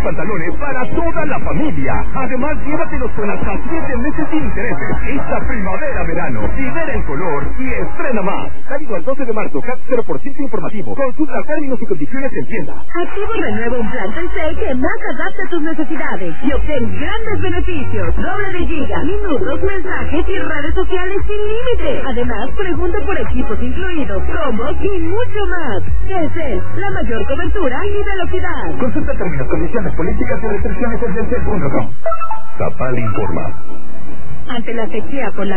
pantalones para toda la familia. Además, llévatelos con hasta 7 meses sin intereses. Esta primavera-verano, libera el color y estrena más. Válido al 12 de marzo, CAT 0% informativo. Consulta términos y condiciones en tienda. Activo renueva un plan Telcel que más adapta a tus necesidades y obtén grandes beneficios. Doble de giga, minutos, mensajes y redes sociales sin límite. Además, pregunta por equipos incluidos, combos y mucho más. Telcel, la mayor cobertura y velocidad. Consulta términos, condiciones, políticas y restricciones en Telcel.com. Zapal informa. Ante la sequía por la